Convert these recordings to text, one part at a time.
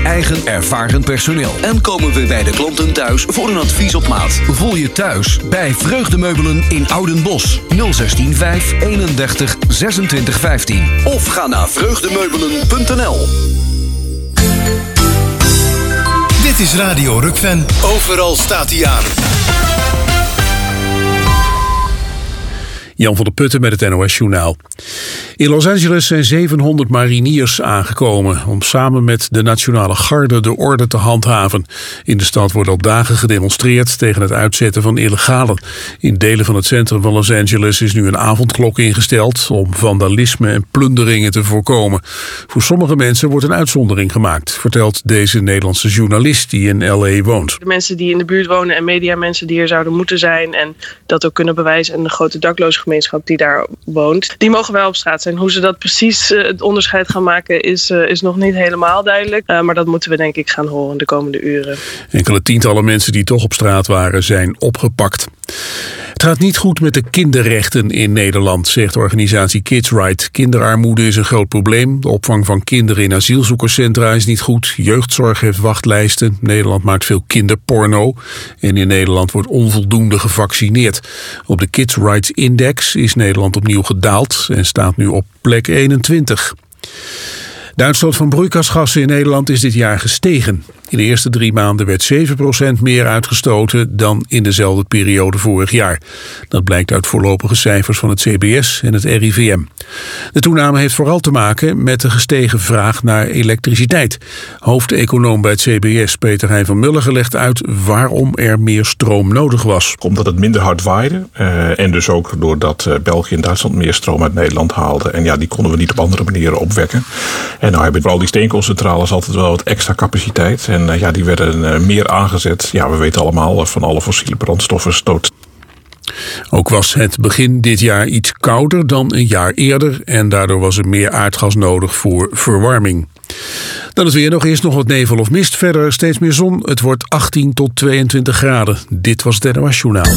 eigen ervaren personeel. En komen we bij de klanten thuis voor een advies op maat. Voel je thuis bij Vreugdemeubelen in Oudenbosch. 016 31 26 15. Of ga naar vreugdemeubelen.nl. Dit is Radio Rukven. Overal staat hij aan. Jan van der Putten met het NOS-journaal. In Los Angeles zijn 700 mariniers aangekomen om samen met de Nationale Garde de orde te handhaven. In de stad wordt al dagen gedemonstreerd tegen het uitzetten van illegalen. In delen van het centrum van Los Angeles is nu een avondklok ingesteld om vandalisme en plunderingen te voorkomen. Voor sommige mensen wordt een uitzondering gemaakt, vertelt deze Nederlandse journalist die in L.A. woont. De mensen die in de buurt wonen en mediamensen die er zouden moeten zijn en dat ook kunnen bewijzen en de grote dakloze gemeenschap die daar woont, die mogen wel op straat zijn. Hoe ze dat precies het onderscheid gaan maken is nog niet helemaal duidelijk. Maar dat moeten we denk ik gaan horen de komende uren. Enkele tientallen mensen die toch op straat waren zijn opgepakt. Het gaat niet goed met de kinderrechten in Nederland, zegt de organisatie Kids Right. Kinderarmoede is een groot probleem. De opvang van kinderen in asielzoekerscentra is niet goed. Jeugdzorg heeft wachtlijsten. Nederland maakt veel kinderporno. En in Nederland wordt onvoldoende gevaccineerd. Op de Kids Rights Index is Nederland opnieuw gedaald en staat nu op plek 21. De uitstoot van broeikasgassen in Nederland is dit jaar gestegen. In de eerste 3 maanden werd 7% meer uitgestoten dan in dezelfde periode vorig jaar. Dat blijkt uit voorlopige cijfers van het CBS en het RIVM. De toename heeft vooral te maken met de gestegen vraag naar elektriciteit. Hoofdeconoom bij het CBS, Peter Hein van Mulligen, legt uit waarom er meer stroom nodig was. Omdat het minder hard waaide en dus ook doordat België en Duitsland meer stroom uit Nederland haalden. En ja, die konden we niet op andere manieren opwekken. En nou hebben vooral die steenkoolcentrales altijd wel wat extra capaciteit. En ja, die werden meer aangezet. Ja, we weten allemaal van alle fossiele brandstoffen stoot. Ook was het begin dit jaar iets kouder dan een jaar eerder en daardoor was er meer aardgas nodig voor verwarming. Dan het weer nog eerst nog wat nevel of mist. Verder steeds meer zon. Het wordt 18 tot 22 graden. Dit was het NOS Journaal.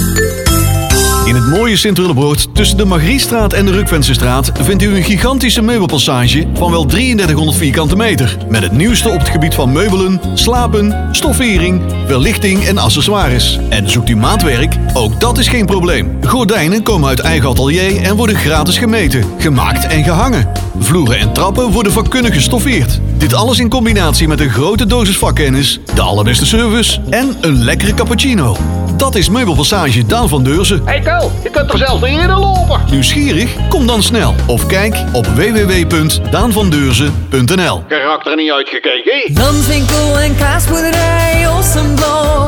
In het mooie Sint-Willebroord tussen de Margrietstraat en de Rukvensestraat vindt u een gigantische meubelpassage van wel 3300 vierkante meter. Met het nieuwste op het gebied van meubelen, slapen, stoffering, verlichting en accessoires. En zoekt u maatwerk? Ook dat is geen probleem. Gordijnen komen uit eigen atelier en worden gratis gemeten, gemaakt en gehangen. Vloeren en trappen worden vakkundig gestoffeerd. Dit alles in combinatie met een grote dosis vakkennis, de allerbeste service en een lekkere cappuccino. Dat is Meubelpassage Daan van Deurzen. Hey Kel, je kunt er zelfs niet in lopen. Nieuwsgierig? Kom dan snel of kijk op www.daanvandeurzen.nl. Geraakt er niet uitgekeken? Landwinkel en kaasboerderij Ossenblok.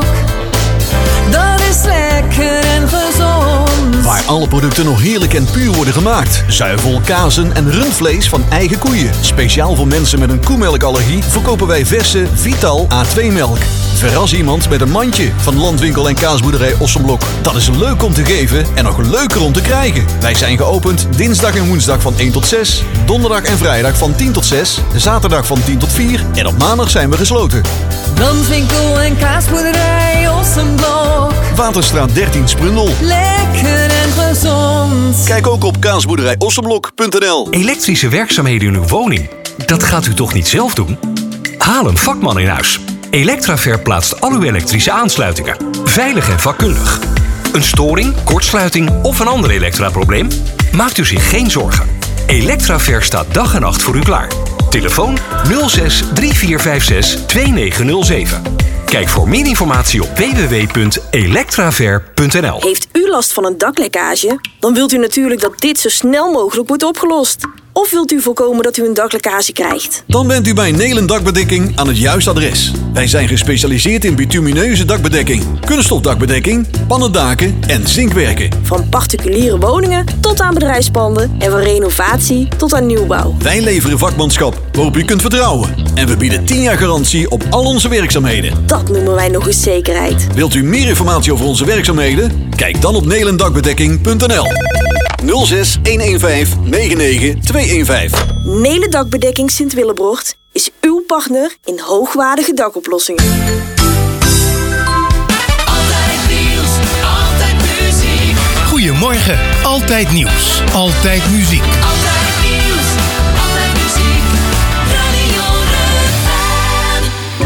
Dat is lekker en gezond. Waar alle producten nog heerlijk en puur worden gemaakt. Zuivel, kazen en rundvlees van eigen koeien. Speciaal voor mensen met een koemelkallergie verkopen wij verse Vital A2-melk. Verras iemand met een mandje van Landwinkel en kaasboerderij Ossenblok. Dat is leuk om te geven en nog leuker om te krijgen. Wij zijn geopend dinsdag en woensdag van 1 tot 6. Donderdag en vrijdag van 10 tot 6. Zaterdag van 10 tot 4. En op maandag zijn we gesloten. Landwinkel en kaasboerderij Ossenblok. Waterstraat 13 Sprundel. Lekker en gezond. Kijk ook op kaasboerderijossenblok.nl. Elektrische werkzaamheden in uw woning? Dat gaat u toch niet zelf doen? Haal een vakman in huis. Electraver plaatst al uw elektrische aansluitingen. Veilig en vakkundig. Een storing, kortsluiting of een ander elektraprobleem? Maakt u zich geen zorgen. Electraver staat dag en nacht voor u klaar. Telefoon 06 3456 2907. Kijk voor meer informatie op www.electraver.nl. Heeft u last van een daklekkage? Dan wilt u natuurlijk dat dit zo snel mogelijk wordt opgelost. Of wilt u voorkomen dat u een daklekkage krijgt? Dan bent u bij Nelen Dakbedekking aan het juiste adres. Wij zijn gespecialiseerd in bitumineuze dakbedekking, kunststofdakbedekking, pannendaken en zinkwerken. Van particuliere woningen tot aan bedrijfspanden en van renovatie tot aan nieuwbouw. Wij leveren vakmanschap waarop u kunt vertrouwen. En we bieden 10 jaar garantie op al onze werkzaamheden. Dat noemen wij nog eens zekerheid. Wilt u meer informatie over onze werkzaamheden? Kijk dan op nelendakbedekking.nl. 06 115 99 215. Nelen Dakbedekking Sint-Willebroord is uw partner in hoogwaardige dakoplossingen. Altijd nieuws, altijd muziek. Goedemorgen, altijd nieuws, altijd muziek. Altijd nieuws, altijd muziek. Radio Rukven.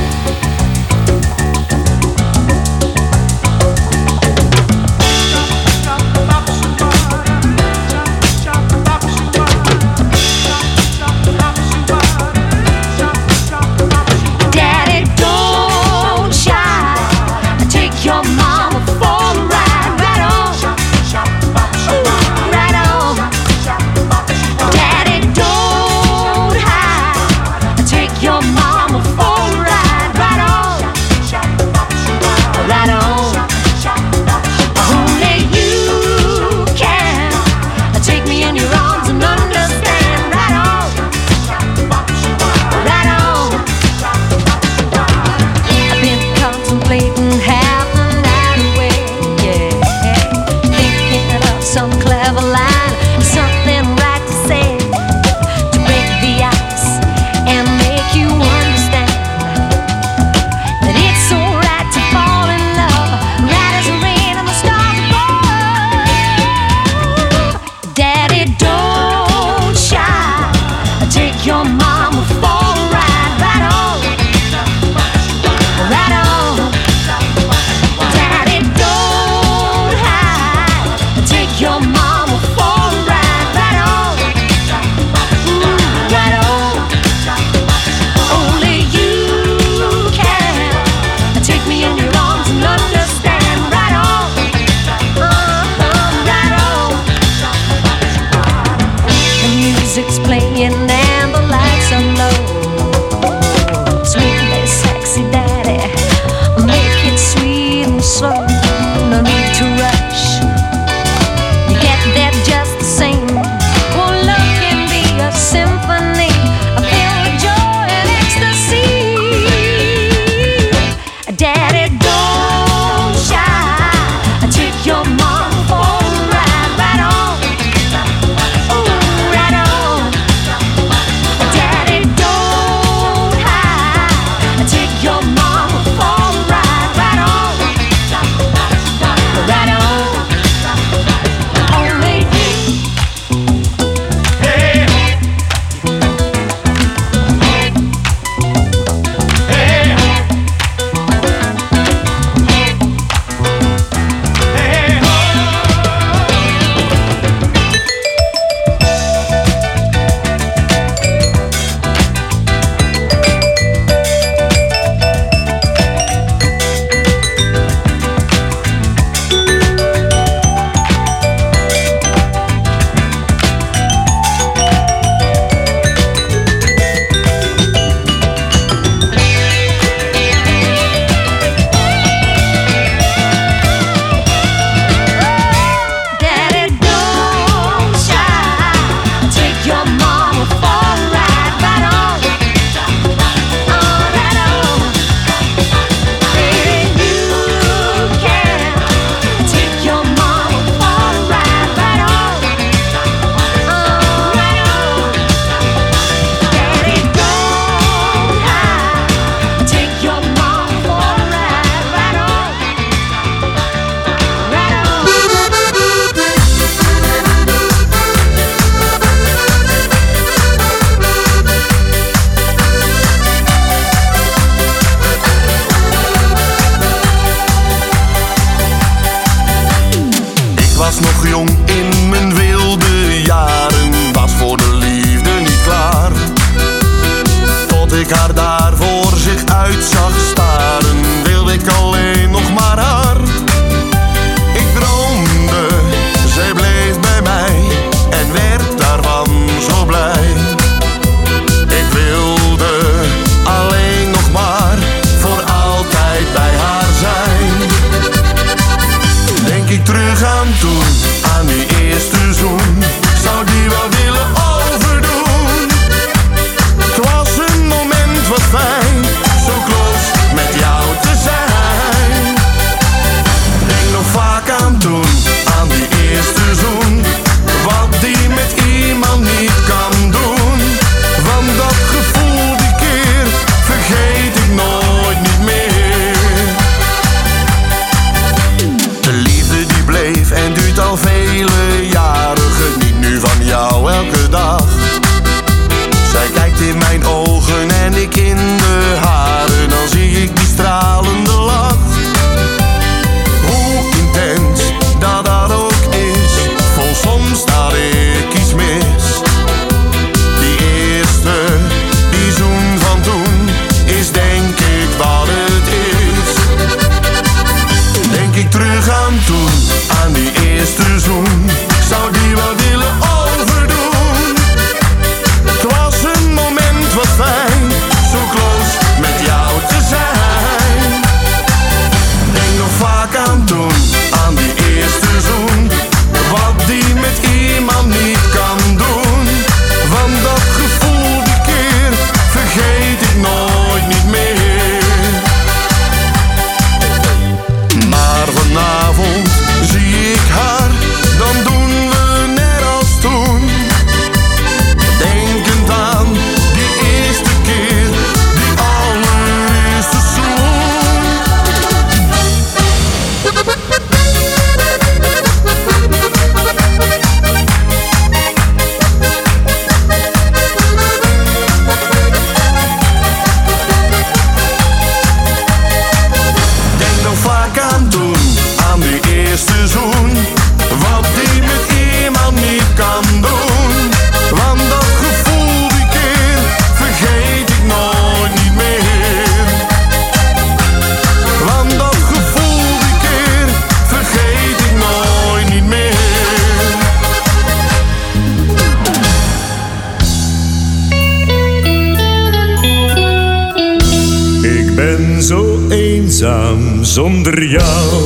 ben zo eenzaam zonder jou.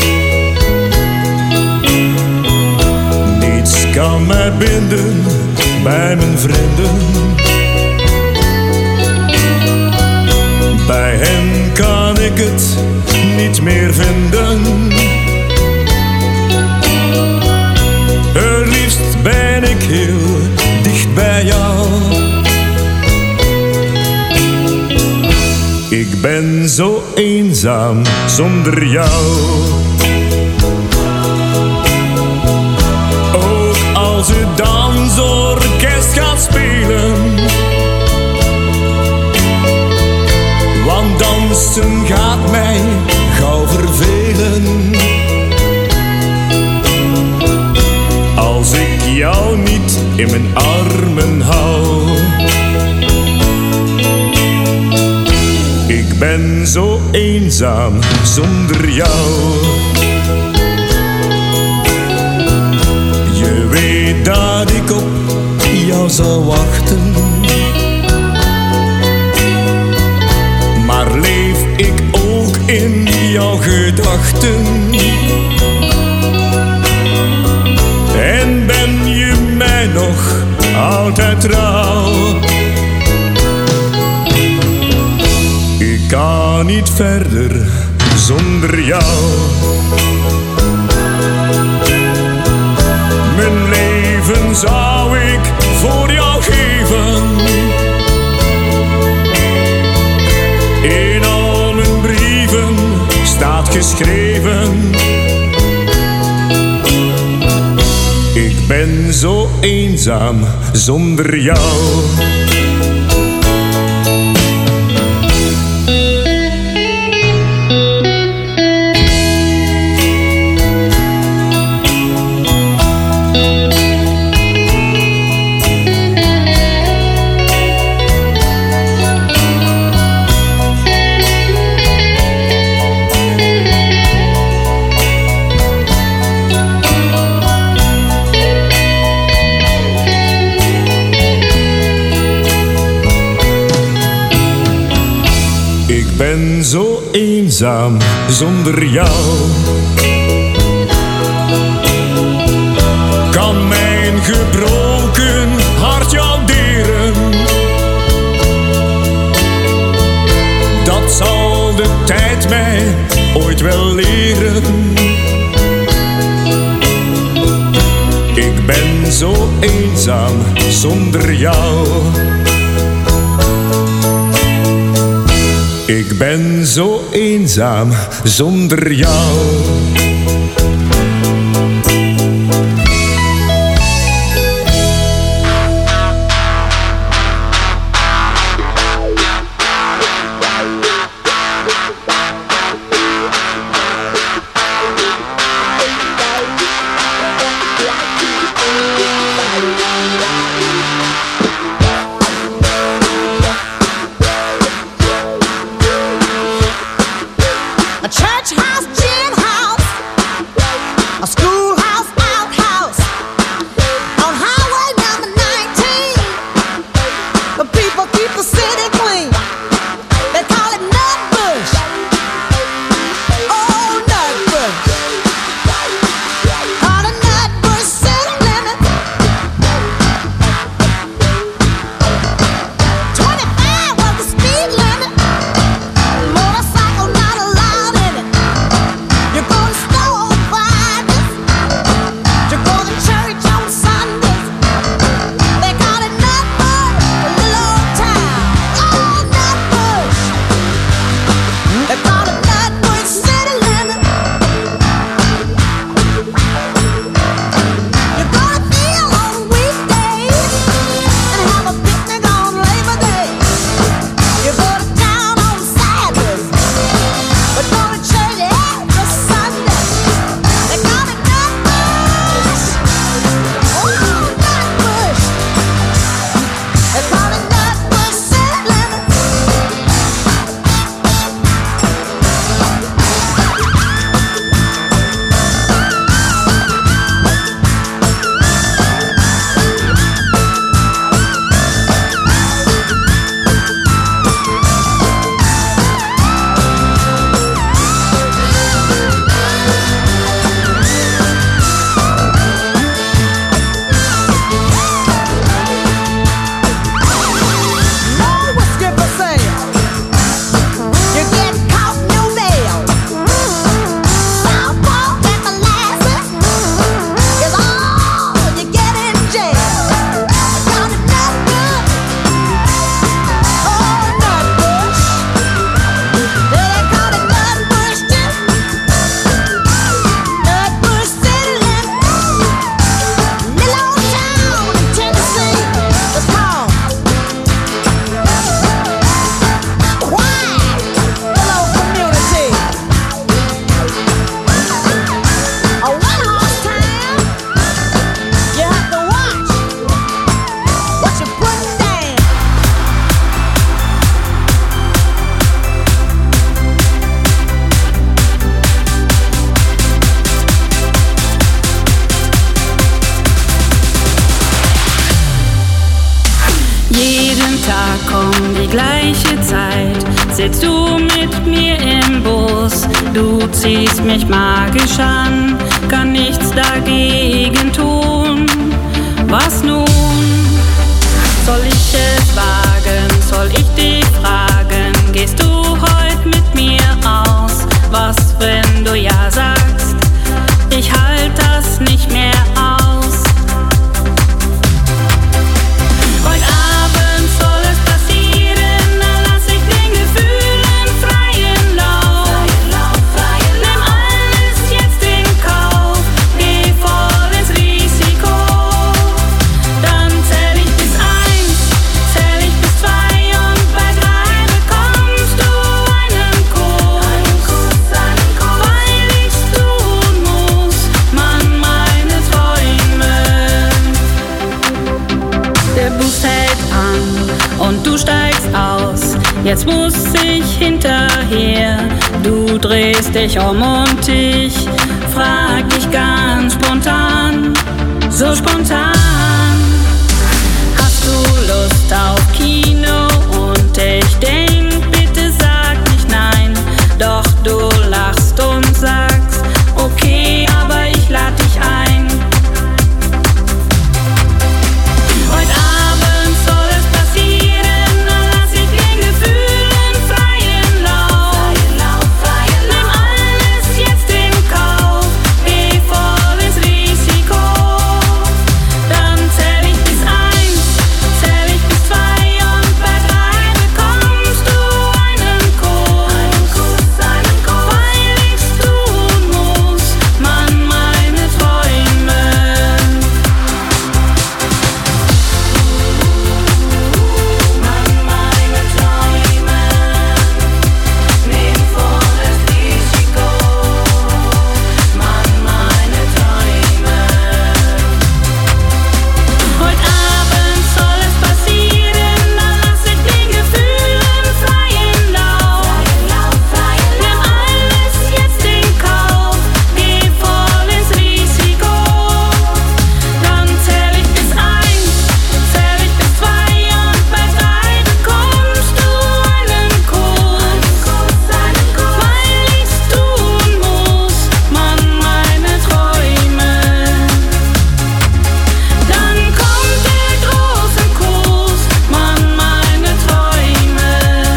Niets kan mij binden bij mijn vrienden. Bij hen kan ik het niet meer vinden. Het liefst ben ik heel dicht bij jou. Ik ben zo eenzaam zonder jou. Ook als het dansorkest gaat spelen, want dansen gaat mij gauw vervelen. Als ik jou niet in mijn armen hou. Ik ben zo eenzaam zonder jou. Je weet dat ik op jou zal wachten, maar leef ik ook in jouw gedachten. En ben je mij nog altijd trouw? Ik kan niet verder zonder jou. Mijn leven zou ik voor jou geven. In al mijn brieven staat geschreven. Ik ben zo eenzaam zonder jou. Ik ben zo eenzaam zonder jou. Kan mijn gebroken hart jou deren? Dat zal de tijd mij ooit wel leren. Ik ben zo eenzaam zonder jou. Ik ben zo eenzaam zonder jou. A church house, gin house, sitzt du mit mir im Bus. Du ziehst mich magisch an, kann nichts dagegen tun. Was nun? Soll ich es wagen? Soll ich dich fragen? Gehst du heute mit mir aus? Was, wenn du ja sagst? Ich halt das nicht mehr aus. Heute Abend soll es passieren, dann lass ich den Gefühlen freien Lauf. Nimm alles jetzt in Kauf, geh voll ins Risiko. Dann zähl ich bis 1, zähl ich bis 2 und bei 3 bekommst du einen Kuss. Weil ich's tun muss, Mann, meine Träume. Der Bus hält an und du steigst aus. Jetzt muss ich hinterher. Du drehst dich um und ich frag dich ganz spontan, so spontan. Hast du Lust auf Kino? Und ich denk, bitte sag nicht nein. Doch du lachst und sagst, okay, aber ich lad dich ein. Heute Abend soll es passieren, dann lass ich den Gefühlen freien Lauf. Nimm alles jetzt in Kauf, geh voll ins Risiko. Dann zähl ich bis 1, zähl ich bis 2 und bei 3 bekommst du einen Kuss. Weil ich's tun muss, Mann, meine Träume. Neem volles Risiko, Mann, meine Träume. Heute Abend soll es passieren, dann lass ich den Gefühlen freien Lauf. Nimm alles jetzt in Kauf, geh voll ins Risiko. Dann zähl ich bis 1, zähl ich bis 2 und bei 3 bekommst du einen Kuss. Weil ich's tun muss, Mann, meine Träume. Dann kommt der große Kuss, Mann, meine Träume.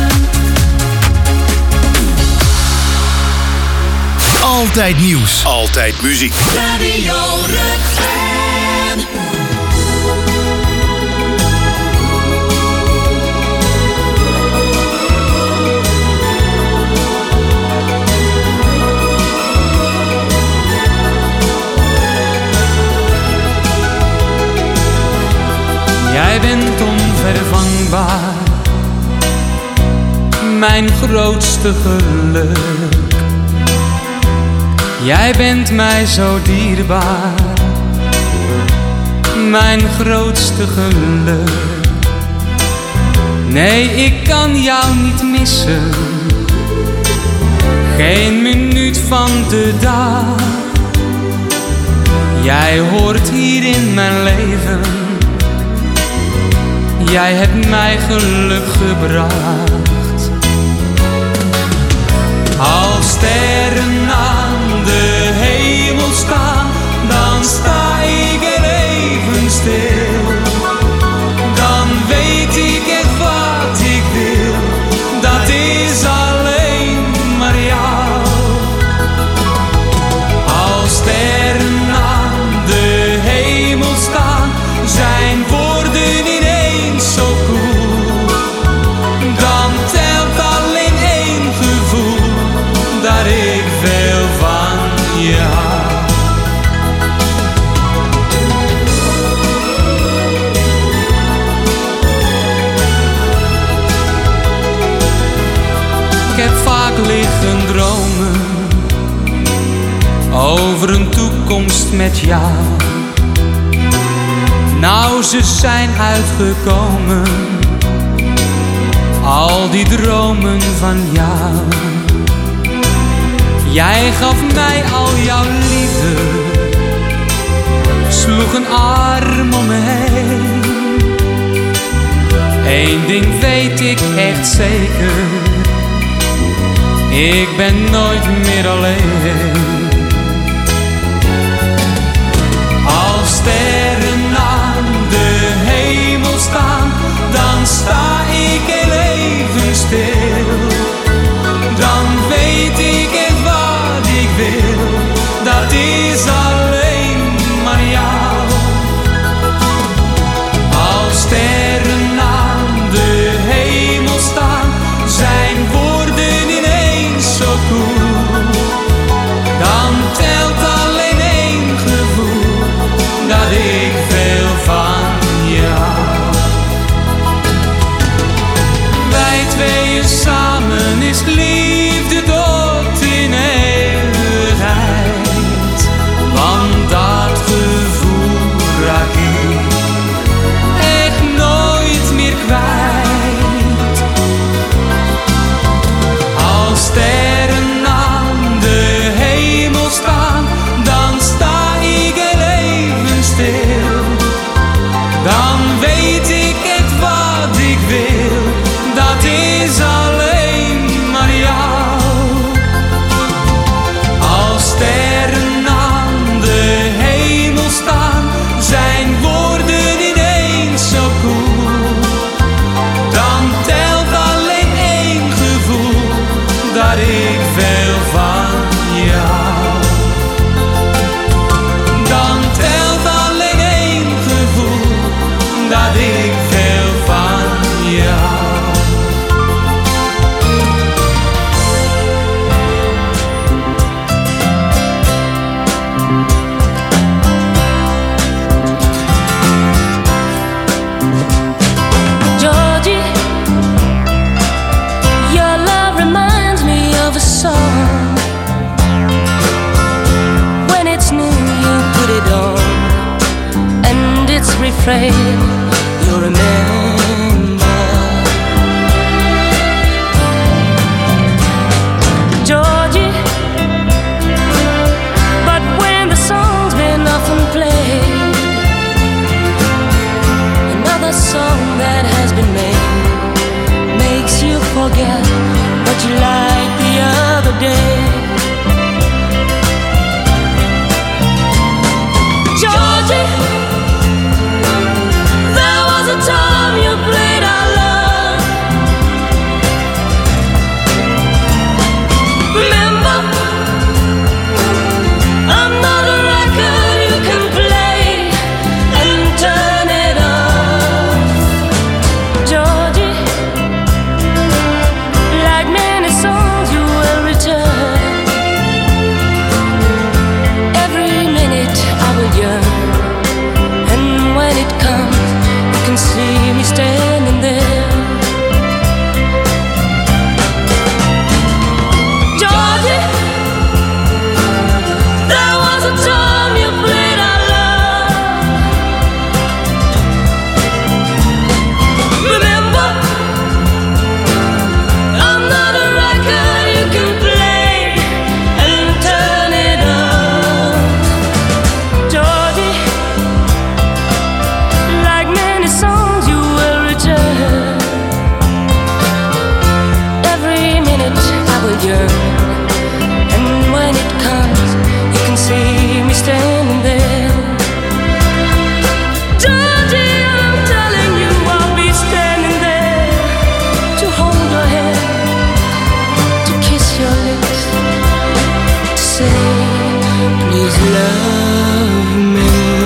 Altijd nieuws. Altijd muziek. Radio Rukven. Jij bent onvervangbaar, mijn grootste geluk. Jij bent mij zo dierbaar, mijn grootste geluk. Nee, ik kan jou niet missen, geen minuut van de dag. Jij hoort hier in mijn leven, jij hebt mij geluk gebracht. Als sterren aan de hemel staan, dan sta ik er even stil. Dan weet ik echt wat ik wil, dat is alleen maar jou. Als sterren aan de hemel staan, zijn woorden ineens zo koel. Dan telt alleen één gevoel, dat ik veel van je hou. Ik heb vaak liggen dromen over een toekomst met jou. Nou, ze zijn uitgekomen, al die dromen van jou. Jij gaf mij al jouw liefde, sloeg een arm om me heen. Eén ding weet ik echt zeker, ik ben nooit meer alleen. Als sterren aan de hemel staan, dan sta ik heel even stil. Dan weet ik echt wat ik wil, dat is alleen maar jou. Als sterren aan de hemel staan, zijn woorden ineens zo koel. Dan telt alleen één gevoel, dat ik veel van jou. Wij tweeën samen is liefde tot in eeuwigheid. Want dat gevoel raak ik echt nooit meer kwijt. Als sterren aan de hemel staan, dan sta ik heel even stil. Dan weet ik echt wat ik wil, dat is alleen maar jou. Als sterren aan de hemel staan, zijn woorden ineens zo koel. Dan telt alleen één gevoel, dat ik veel van jou. Dan telt alleen één gevoel, dat ik veel van jou. Georgie, your love reminds me of a song. When it's new, you put it on, and its refrain you'll remember. Georgie, but when the song's been often played, another song that has been made makes you forget what you liked the other day. Georgie, there was a time you played our love. Remember, I'm not a record you can play and turn it off. Georgie, like many songs you will return. Every minute I will yearn, and when it comes, you can see me standing there. Georgie, there was a time you played our love. Remember, I'm not a record you can play and turn it off. Georgie, like many songs you will return. Every minute I will yearn, and when it comes, you can see me standing there. Georgie, I'm telling you, I'll be standing there to hold your hand, to kiss your lips, to say, please love me.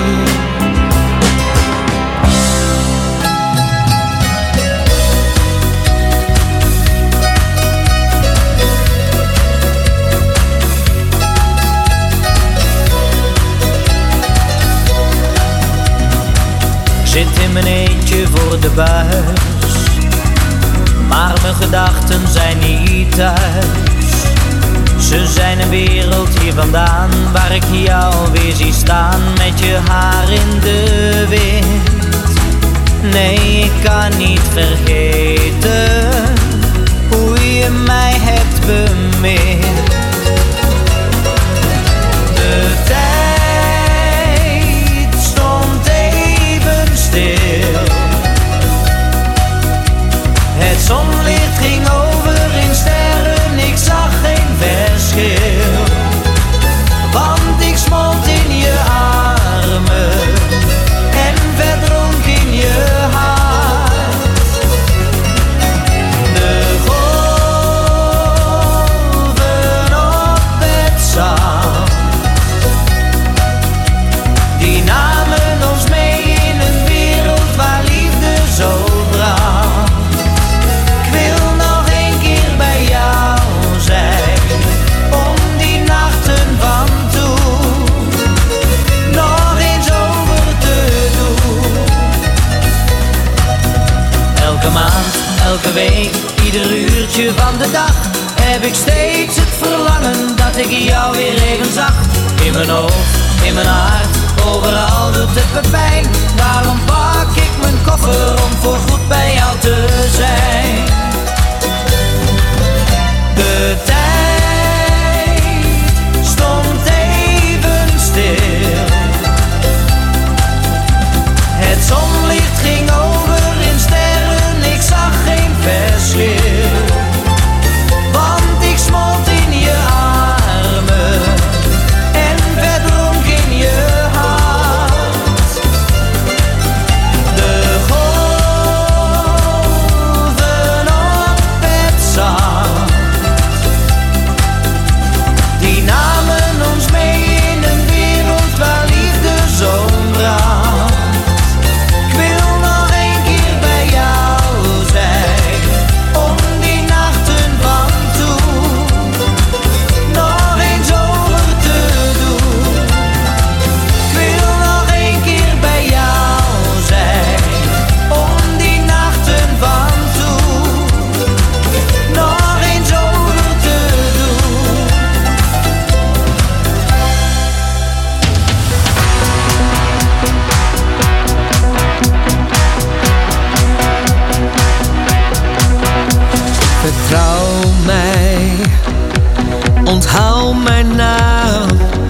Zit in mijn eentje voor de buis, maar mijn gedachten zijn niet thuis. Ze zijn een wereld hier vandaan, waar ik jou weer zie staan met je haar in de wind. Nee, ik kan niet vergeten hoe je mij hebt bemind. De tijd stond even stil. Het zonlicht ging over in sterren, ik zag dat ik jou weer even zag. In mijn hoofd, in mijn hart, overal doet het me pijn. Daarom pak ik mijn koffer om voorgoed bij jou te zijn. De tijd stond even stil. Het zonlicht ging over in sterren, ik zag geen verschil. Want ik smolt in je armen en verdronk in je hart. De golven op het zand, die namen ons mee in een wereld waar liefde zo brandt. Ik wil nog een keer bij jou zijn, om die nachten van toen nog eens over te doen. Ik wil nog een keer bij jou zijn, om die nachten van toen nog eens over te doen. Vertrouw mij, onthoud mijn naam.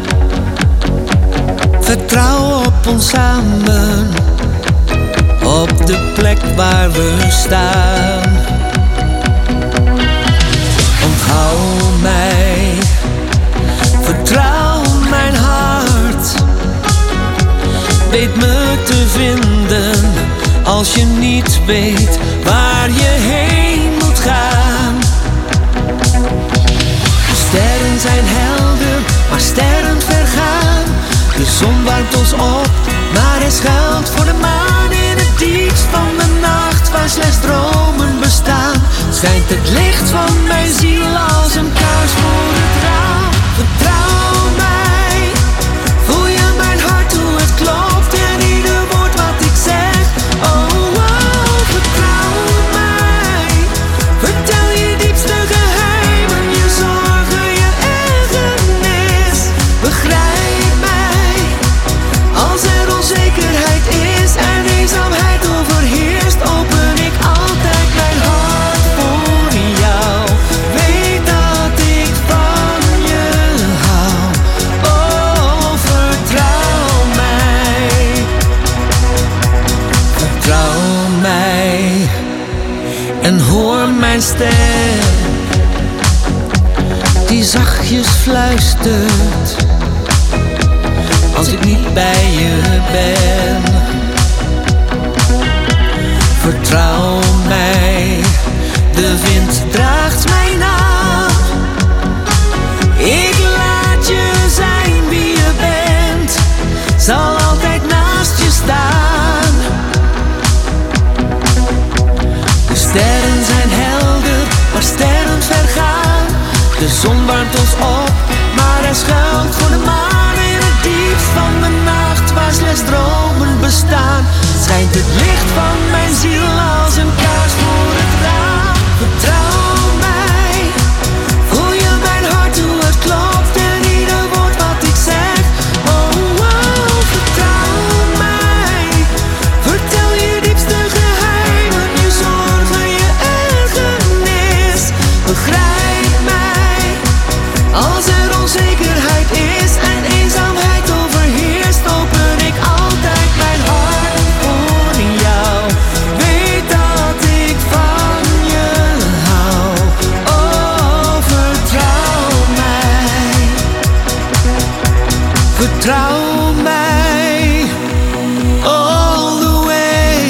Vertrouw op ons samen, op de plek waar we staan. Onthoud mij, vertrouw mijn hart. Weet me te vinden als je niet weet waar je heen moet gaan. De sterren zijn helder, maar sterren vergaan. De zon warmt ons op, maar hij schuilt voor de maan. In het diepst van de nacht, waar slechts dromen bestaan, schijnt het licht van mijn ziel als een kaars voor het raam. Vertrouw mij, voel je mijn hart hoe het klopt en ieder woord wat ik zeg. Oh, oh, vertrouw mij, vertel je diepste geheimen, je zorgen, je ergernis. Begrijp mij, als er onzekerheid is en eenzaamheid overheerst, open ik altijd mijn hart voor jou. Weet dat ik van je hou. Oh, vertrouw mij. Vertrouw mij en hoor mijn stem, die zachtjes fluistert als ik niet bij je ben. Vertrouw mij, de wind draagt mij na. Ik laat je zijn wie je bent, zal altijd naast je staan. De sterren zijn helder, maar sterren vergaan. De zon warmt ons op, maar hij schuilt voor de maan. In het diepst van de nacht, waar slechts dromen bestaan, schijnt het licht van mijn ziel als een kaars voor het raam. Vertrouw mij, voel je mijn hart hoe het klopt en ieder woord wat ik zeg. Oh, oh, vertrouw mij, vertel je diepste geheimen, je zorgen, je ergernis. Begrijp mij, als er onzekerheid is en eenzaamheid overheerst, open ik altijd mijn hart voor jou. Weet dat ik van je hou. Oh, vertrouw mij. Vertrouw mij. All the way.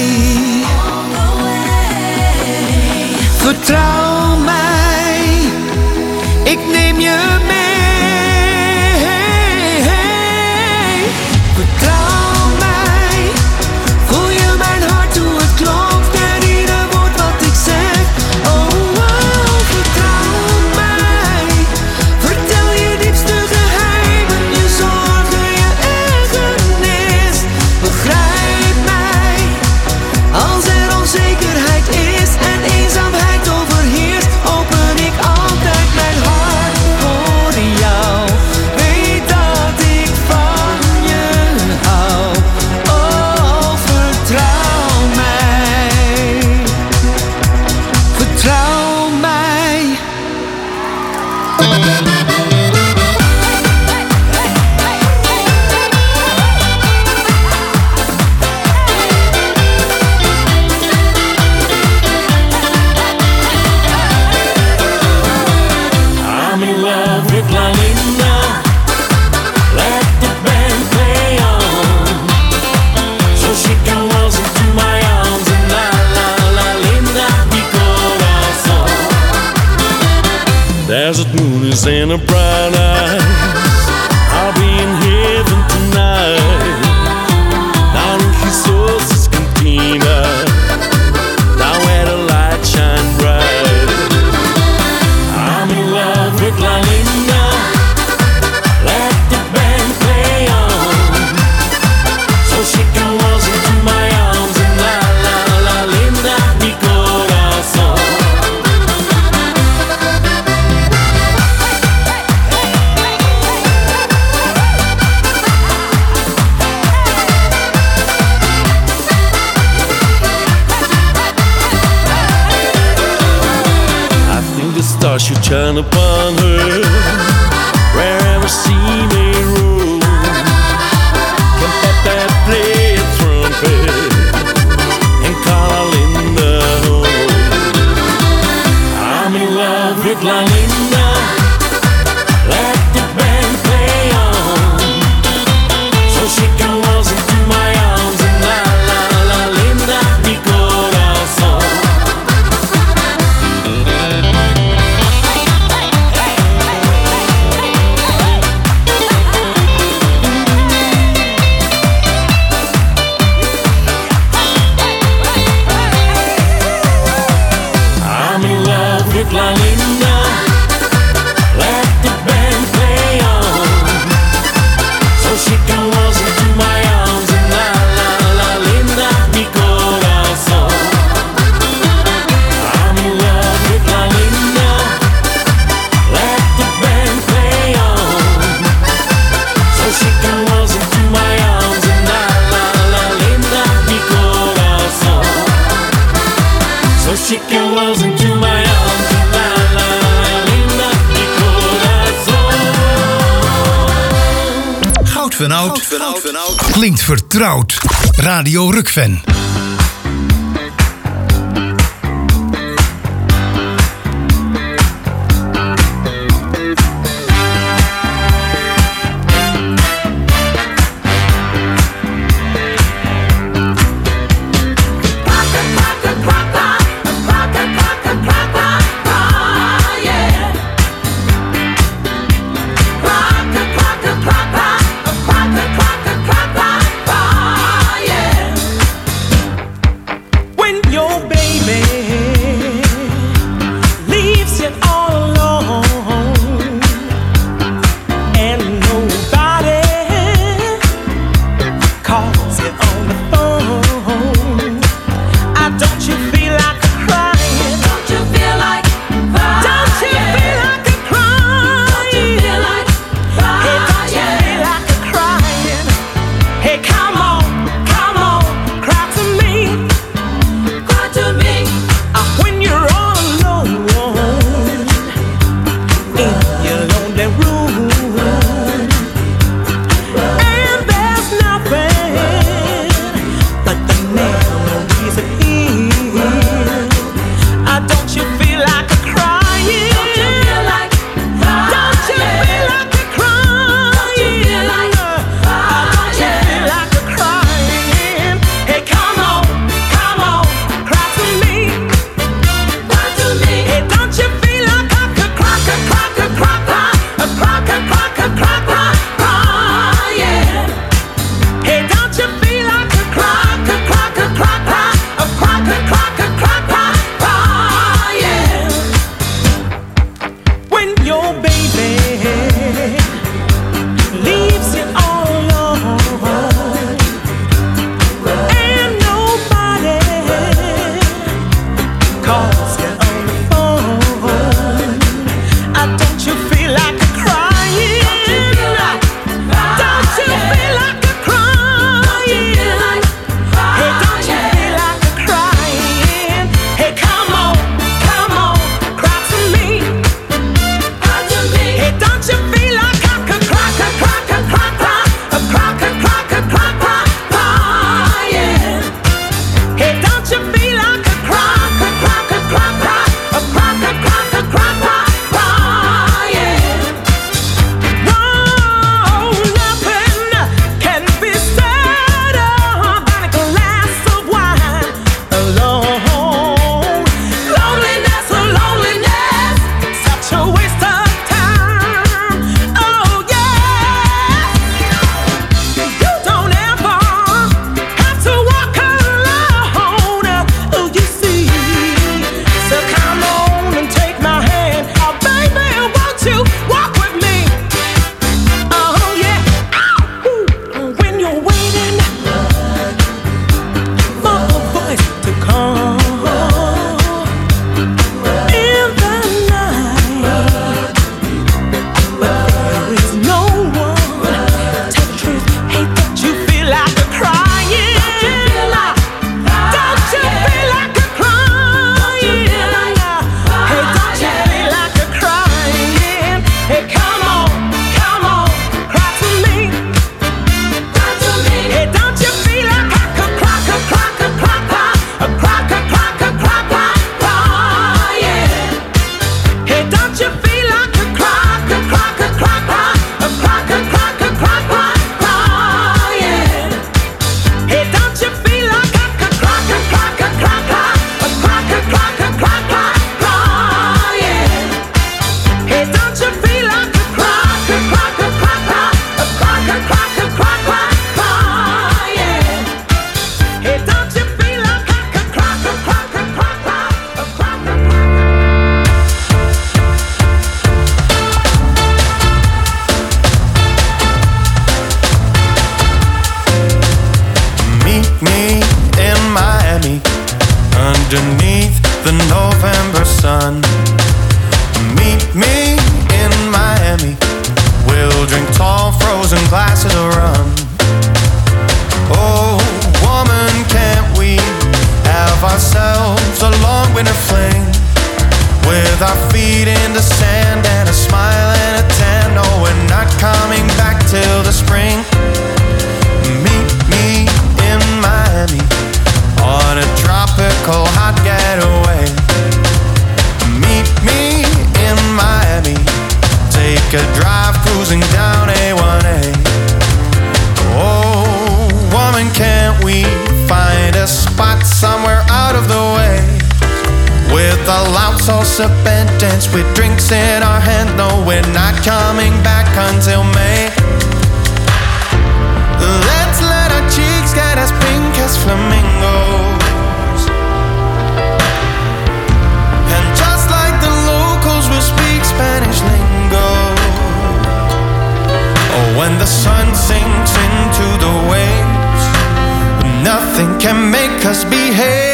Vertrouw mij. Ik neem je mee. Vertrouw mij, voel je mijn hart hoe het klopt en ieder woord wat ik zeg. Oh, oh, vertrouw mij, vertel je diepste geheimen, je zorgen, je ergernis. Begrijp mij, als er onzekerheid is en eenzaamheid overheerst. desert moon is in her bright eyes. I'll be in heaven tonight, down in Jesus' cantina, down where the light shine bright. I'm in love with La Linda. Let the band play on, so she can waltz into my arms and la la la Linda mi corazón. I think the stars should shine upon her wherever she may roam. Can Pepe play a trumpet and call her Linda home? I'm in love with La Linda. Let the band play on, so she can waltz into my arms and la la la Linda mi corazón. I'm in love with La Linda. Let the band play on, so she can waltz into my arms and la la la Linda mi corazón. I'm in love with La Linda. Let the band play on, so she can waltz into my arms and la la la Linda mi corazón. So she can waltz into my arms and la la la Linda mi corazón. Goud van oud. Klinkt vertrouwd. Radio Rukven. When your baby leaves you all alone and nobody calls you on the phone, don't you feel like crying? Don't you feel like crying? Don't you feel like crying? Don't you feel like crying? Hey, don't you feel like crying? Hey, come on, cry to me. Cry to me. When you're all alone in your lonely room, and there's nothing but the memories of him. Don't you feel like crying? Don't you feel like crying? Don't you feel like crying? Don't you feel like crying? Don't you feel like crying? Hey, come on, cry to me. Cry to me. Hey, don't you feel like crying? Hey, don't you feel like crying? When your baby leaves you all alone and nobody calls you on the phone, don't you feel like crying? Don't you feel like crying? Don't you feel like crying? Hey, don't you feel like crying? Hey, come on, cry to me. Cry to me. and glasses of rum. Oh, woman, can't we have ourselves a long winter fling, with our feet in the sand and a smile and a tan? No, we're not coming back till the spring. Meet me in Miami on a tropical hot getaway. Meet me in Miami, take a drive cruising down A1A. Oh, woman, can't we find a spot somewhere out of the way, with a loud salsa band dance with drinks in our hand? No, we're not coming back until May. Let's let our cheeks get as pink as flamingos, and just like the locals, we'll speak Spanish lingo. Oh, when the sun sinks into the waves, nothing can make us behave.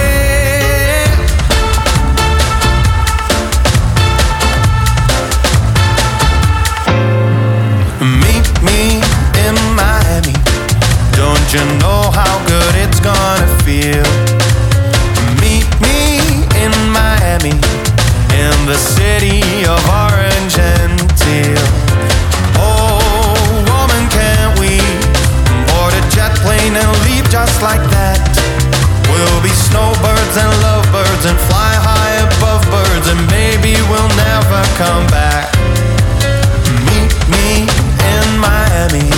Meet me in Miami, don't you know how good it's gonna feel? Meet me in Miami, in the city of orange and teal. Oh, woman, can't we board a jet plane and leave just like that? We'll be snowbirds and lovebirds and fly high above birds, and maybe we'll never come back. Meet me in Miami,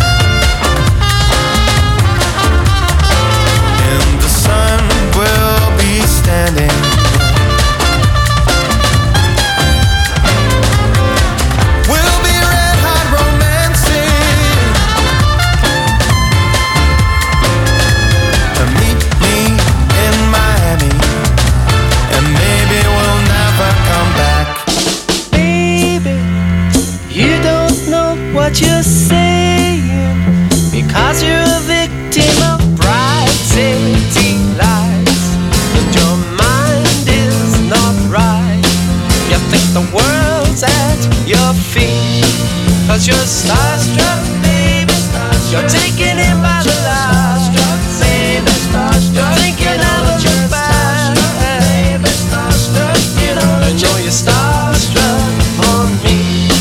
in the sun we'll be standing. We'll be red hot romancing. Meet me in Miami, and maybe we'll never come back. Baby, you don't know what you're saying, because you're a victim of bright city lights, and your mind is not right. You think the world's at your feet, cause you're starstruck, baby, starstruck. You're taken in by the light, baby, starstruck. You're thinking of a goodbye, baby, starstruck. You don't know you're starstruck on me.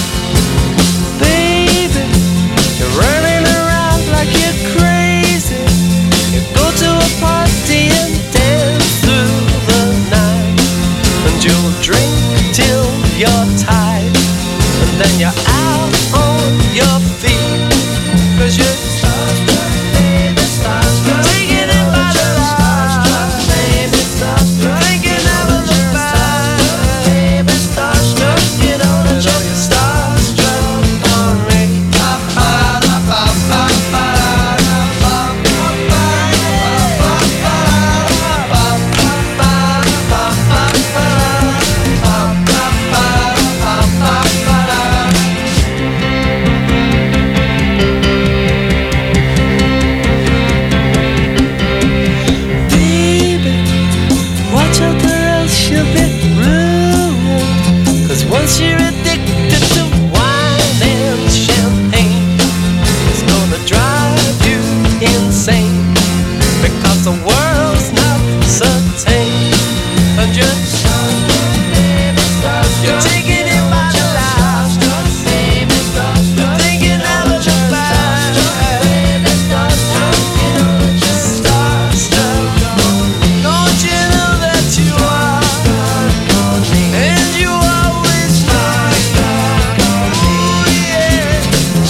Baby, you're running around like you're crazy. You go to a party and dance through the night, and you'll drink till you're tired, and then you're out on your feet, cause you're starstruck, baby, starstruck. Taking it by the light, baby, starstruck. Thinking of a goodbye, baby, starstruck. You don't know you're starstruck on me. Baby, watch out or else you'll be ruined, cause once you're addicted to wine and champagne, it's gonna drive you insane, because the world's not so tame, and you're taking it by the light, you're thinking of a goodbye, baby, starstruck. Don't you know that you are, and you always are? Oh yeah,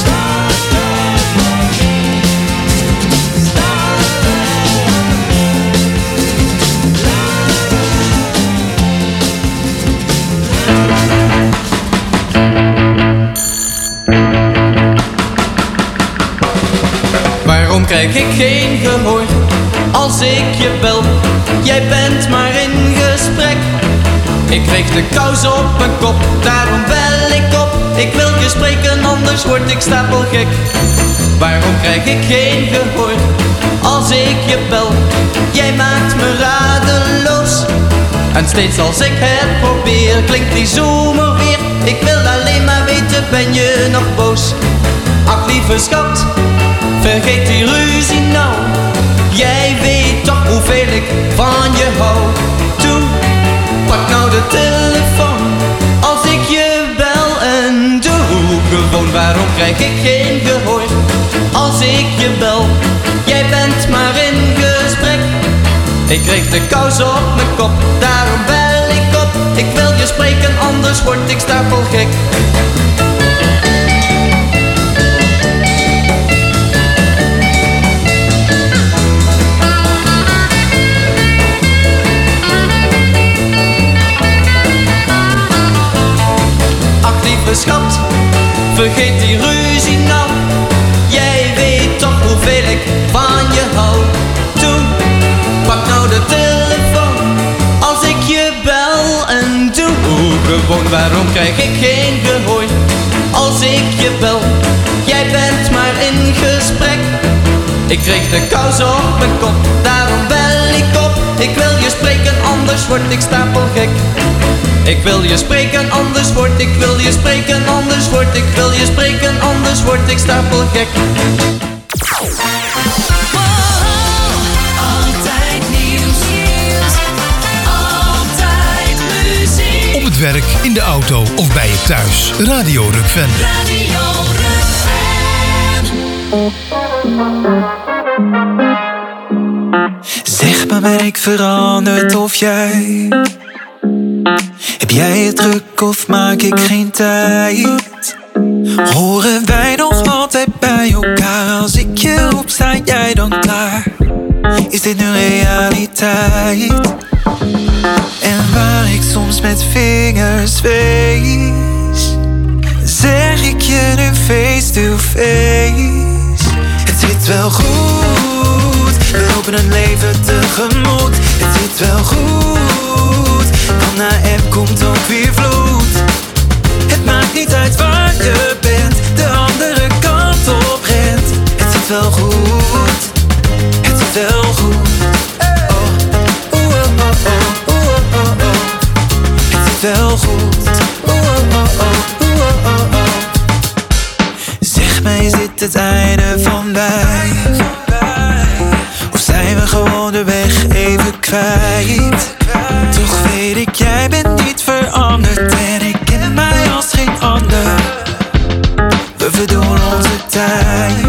Waarom krijg ik geen gehoor als ik je bel? Jij bent maar in gesprek. Ik kreeg de kous op mijn kop, daarom bel ik op. Ik wil je spreken, anders word ik stapelgek. Waarom krijg ik geen gehoor als ik je bel? Jij maakt me radeloos, en steeds als ik het probeer klinkt die zomer weer. Ik wil alleen maar weten, ben je nog boos? Ach lieve schat, vergeet die ruzie nou. Jij weet toch hoeveel ik van je hou. Toe, pak nou de telefoon als ik je bel en doe gewoon. Waarom krijg ik geen gehoor als ik je bel? Jij bent maar in gesprek. Ik kreeg de kous op mijn kop, daarom bel ik op. Ik wil je spreken, anders word ik stapelgek. Ach lieve schat, vergeet die ruzie nou. Jij weet toch hoeveel ik van je hou. Toe, pak nou de telefoon als ik je bel en doe gewoon. Waarom krijg ik geen gehoor als ik je bel? Jij bent maar in gesprek. Ik kreeg de kous op mijn kop, daarom bel ik op. Ik wil je spreken, anders word ik stapelgek. Ik wil je spreken, anders word ik. Wil je spreken, anders word ik. Wil je spreken, anders word ik stapelgek. Altijd nieuws. Altijd muziek. Op het werk, in de auto of bij je thuis. Radio Rukven. Radio Zeg maar, ben ik veranderd of jij? Heb jij het druk of maak ik geen tijd? Horen wij nog altijd bij elkaar? Als ik je roep, sta jij dan klaar? Is dit nu realiteit? En waar ik soms met vingers wees, zeg ik je nu face to face. Het zit wel goed, we lopen een leven tegemoet. Het zit wel goed, want na app komt ook weer vloed. Het maakt niet uit waar je bent, de andere kant op rent. Het zit wel goed, het zit wel goed. Oh, oeh, oh, oh, oeh, oh, oh, oh. Het zit wel goed. Oeh, oh, oh, oeh, oh, oh, oh. Zeg mij, is dit het einde van wij? Of zijn we gewoon de weg even kwijt? Toch weet ik, jij bent niet veranderd en ik ken mij als geen ander. We verdoen onze tijd.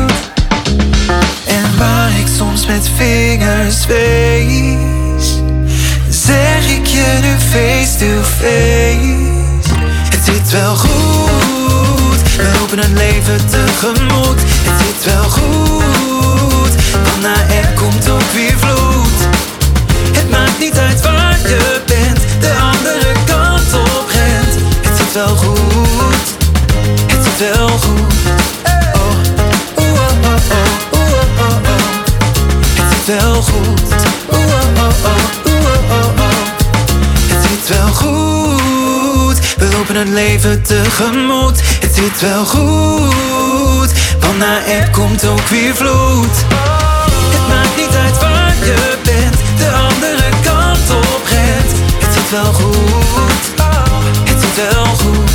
En waar ik soms met vingers wees, zeg ik je nu face to face. Het zit wel goed, we lopen een leven tegemoet. Het zit wel goed, want na app komt ook weer vloed. Het maakt niet uit waar je bent, de andere kant op rent. Het zit wel goed, het zit wel goed. Oh, oeh, oh, oh, oh, oeh, oh, oh, oh. Het zit wel goed. Oeh, oh, oh, oh, oeh, oh, oh. Het zit wel goed, we lopen een leven tegemoet. Het zit wel goed, want na app komt ook weer vloed. Het maakt niet uit waar je bent, de andere kant op rent. Het zit wel goed, het zit wel goed.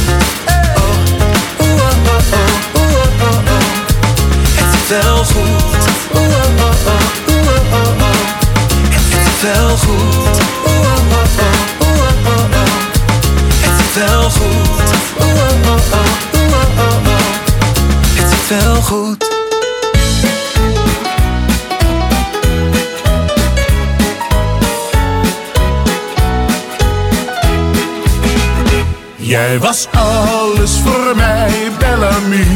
Oh, oeh, oh, oh, oh, oeh, oh, oh. Het zit wel goed. Oeh, oh, oh, oh, oeh, oh, oh. Het zit wel goed. Oeh, oh, oh, oh, oeh, oh, oh. Het zit wel goed. Oeh, oh, oh, oh, oeh, oh, oh. Het zit wel goed. Jij was alles voor mij, Bellamy.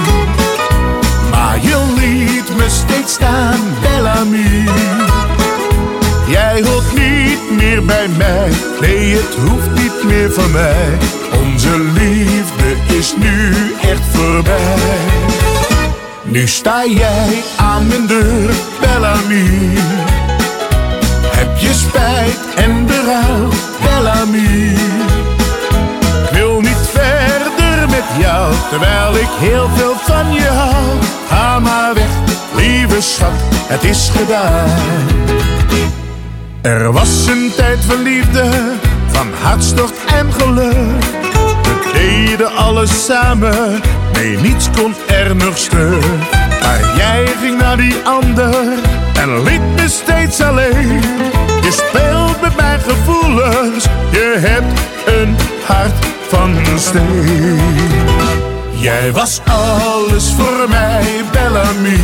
Maar je liet me steeds staan, Bellamy. Jij hoort niet meer bij mij, nee het hoeft niet meer van mij. Onze liefde is nu echt voorbij. Nu sta jij aan mijn deur, Bellamy. Heb je spijt en berouw, Bellamy. Ik wil niet verder met jou, terwijl ik heel veel van je hou. Ga maar weg, lieve schat, het is gedaan. Er was een tijd van liefde, van hartstocht en geluk. We deden alles samen, Nee, niets kon er nog stuk. Maar jij ging naar die ander en liet me steeds alleen. Je speelt met mijn gevoelens, je hebt een hart van steen. Jij was alles voor mij, Bellamy.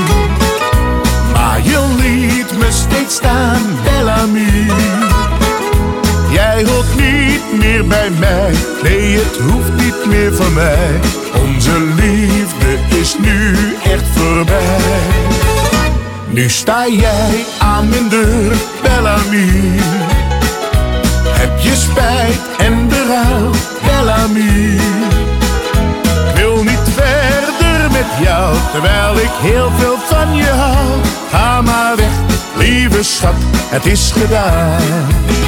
Maar je liet me steeds staan, Bellamy. Jij hoort niet meer bij mij, nee het hoeft niet meer van mij. Onze liefde is nu echt voorbij. Nu sta jij aan mijn deur, Bellamy. Heb je spijt en berouw, Bellamy. Ik wil niet verder met jou, terwijl ik heel veel van je hou. Ga maar weg, lieve schat, het is gedaan.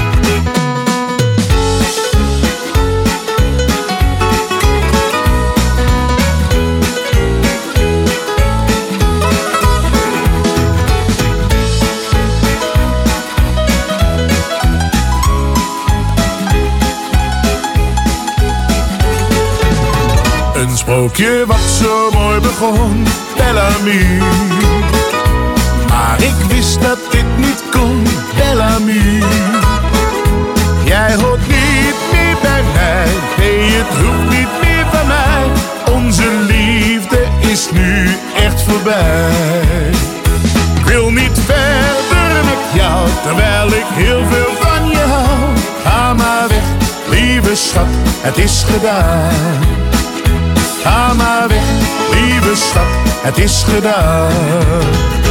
Een sprookje wat zo mooi begon, Bellamy. Maar ik wist dat dit niet kon, Bellamy. Jij hoort niet meer bij mij, nee het hoeft niet meer van mij. Onze liefde is nu echt voorbij. Ik wil niet verder met jou, terwijl ik heel veel van je hou. Ga maar weg, lieve schat, het is gedaan. Ga maar weg, lieve schat, het is gedaan.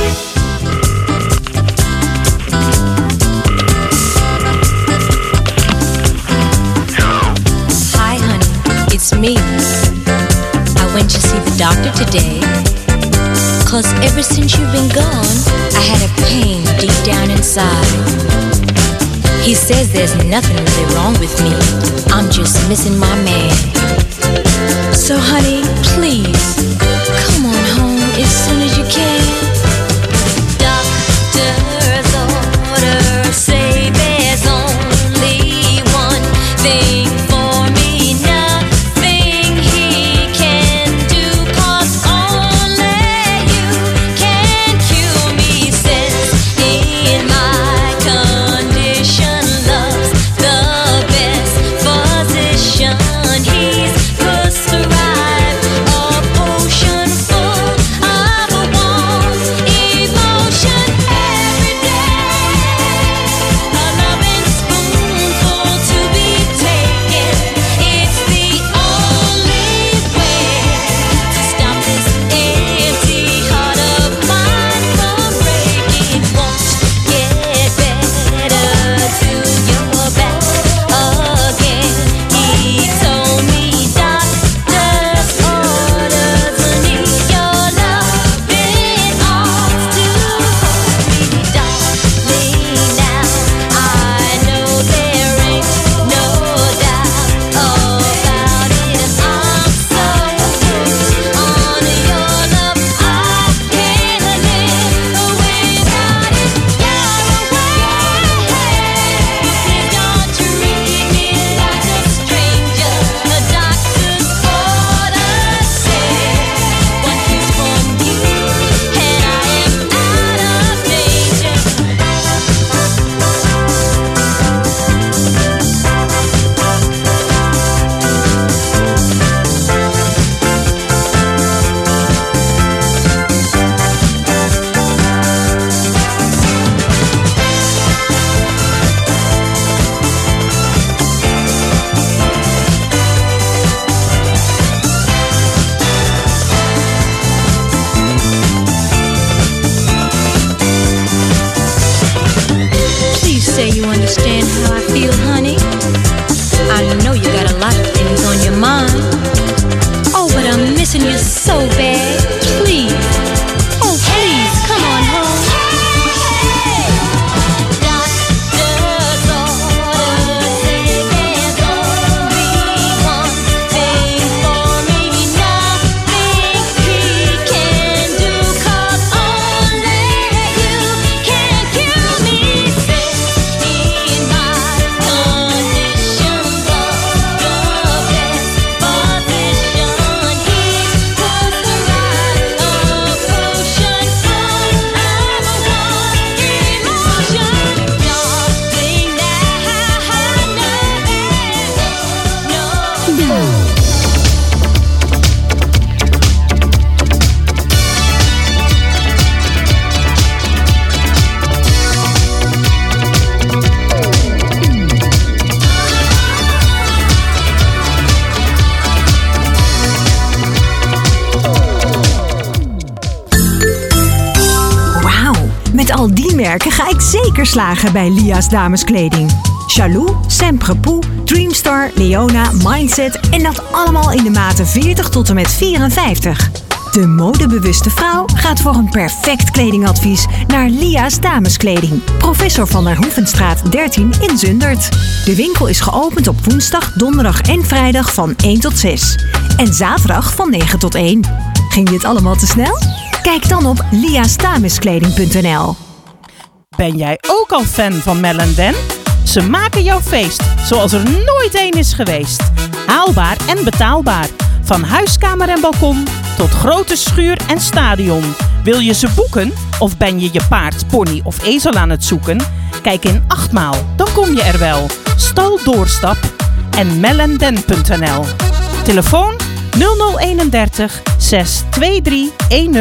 Hi honey, it's me. I went to see the doctor today. 'Cause ever since you've been gone, I had a pain deep down inside. He says there's nothing really wrong with me, I'm just missing my man. So honey, please, come on home as soon as you can. Doctor's orders say there's only one thing for me, nothing he can do, 'cause only you can cure me. Says in my condition, love's the best physician. He's prescribed a potion full of a warm emotion every day. A loving spoonful to be taken. It's the only way to stop this empty heart of mine from breaking. Won't get better till you're back again. He told me doctor's orders need your loving arms to hold me, darling. Now I know there ain't no doubt about it. I'm so hooked on your love, I can't live without it. You're away, please don't treat me like a stranger. The doctor's orders say one kiss from you and I am out of danger. Please say you understand how I feel, honey. I know you got a lot of things on your mind. Oh, but I'm missing you so bad. Please, oh please, come on home. Doctor's orders say there's only one thing for me, nothing he can do, 'cause only you can cure me. Says in my condition, the best physician. He's al die merken ga ik zeker slagen bij Lia's dameskleding. Jaloux, Semprepoux, Dreamstar, Leona, Mindset en dat allemaal in de maten 40 tot en met 54. De modebewuste vrouw gaat voor een perfect kledingadvies naar Lia's dameskleding. Professor van der Hoevenstraat 13 in Zundert. De winkel is geopend op woensdag, donderdag en vrijdag van 1 tot 6. En zaterdag van 9 tot 1. Ging dit allemaal te snel? Kijk dan op liasdameskleding.nl. Ben jij ook al fan van Mel & Den? Ze maken jouw feest zoals er nooit één is geweest. Haalbaar en betaalbaar. Van huiskamer en balkon tot grote schuur en stadion. Wil je ze boeken? Of ben je je paard, pony of ezel aan het zoeken? Kijk in 8 maal, dan kom je er wel. Stal Doorstap en melanden.nl. Telefoon 0031 623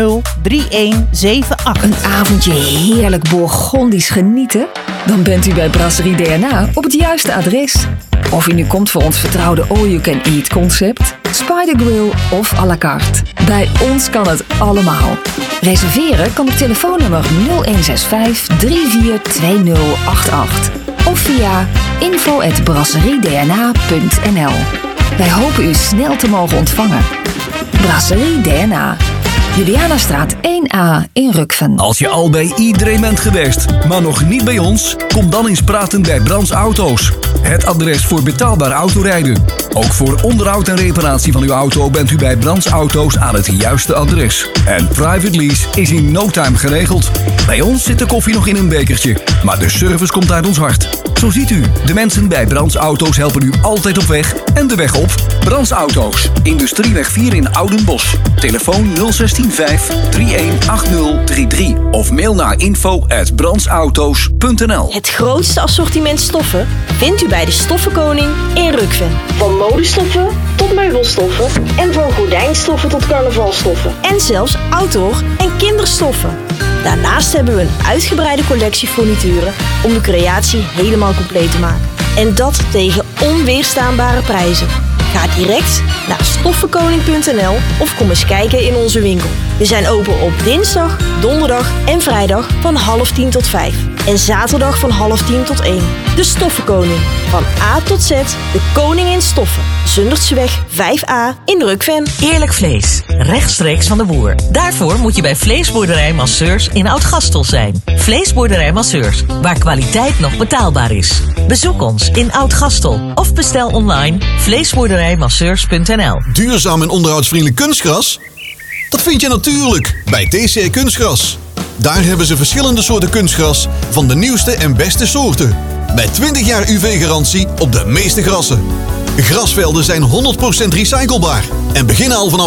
103178. Een avondje heerlijk Bourgondisch genieten? Dan bent u bij Brasserie DNA op het juiste adres. Of u nu komt voor ons vertrouwde all-you-can-eat concept, Spider Grill of à la carte. Bij ons kan het allemaal. Reserveren kan op telefoonnummer 0165 342088 of via info@brasseriedna.nl. Wij hopen u snel te mogen ontvangen. Brasserie DNA. Julianastraat 1A in Rukven. Als je al bij iedereen bent geweest, maar nog niet bij ons, kom dan eens praten bij Brands Auto's. Het adres voor betaalbaar autorijden. Ook voor onderhoud en reparatie van uw auto bent u bij Brands Auto's aan het juiste adres. En private lease is in no time geregeld. Bij ons zit de koffie nog in een bekertje, maar de service komt uit ons hart. Zo ziet u, de mensen bij Brands Auto's helpen u altijd op weg en de weg op. Brands Auto's, Industrieweg 4 in Oudenbosch. Telefoon 016 318033 of mail naar info@brandsauto's.nl. Het grootste assortiment stoffen vindt u bij de Stoffenkoning in Rukven. Van modestoffen tot meubelstoffen en van gordijnstoffen tot carnavalstoffen. En zelfs outdoor en kinderstoffen. Daarnaast hebben we een uitgebreide collectie furnituren om de creatie helemaal compleet te maken. En dat tegen onweerstaanbare prijzen. Ga direct naar stoffenkoning.nl of kom eens kijken in onze winkel. We zijn open op dinsdag, donderdag en vrijdag van 9:30 tot 5. En zaterdag van 9:30 tot 1. De Stoffenkoning. Van A tot Z, de koning in stoffen. Zundertseweg 5A in Rukven. Eerlijk vlees, rechtstreeks van de boer. Daarvoor moet je bij Vleesboerderij Masseurs in Oud-Gastel zijn. Vleesboerderij Masseurs, waar kwaliteit nog betaalbaar is. Bezoek ons in Oud-Gastel of bestel online vleesboerderijmasseurs.nl. Duurzaam en onderhoudsvriendelijk kunstgras? Dat vind je natuurlijk bij TC Kunstgras. Daar hebben ze verschillende soorten kunstgras van de nieuwste en beste soorten. Met 20 jaar UV-garantie op de meeste grassen. Grasvelden zijn 100% recyclebaar en beginnen al vanaf